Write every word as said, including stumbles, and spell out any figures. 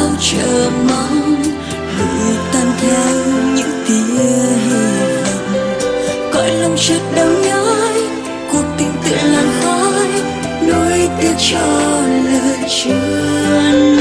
bao chờ mong lụi tan theo những tia hy vọng. Cõi lòng chợt đau nhói, cuộc tình tự làn khói, nuối tiếc cho lời chưa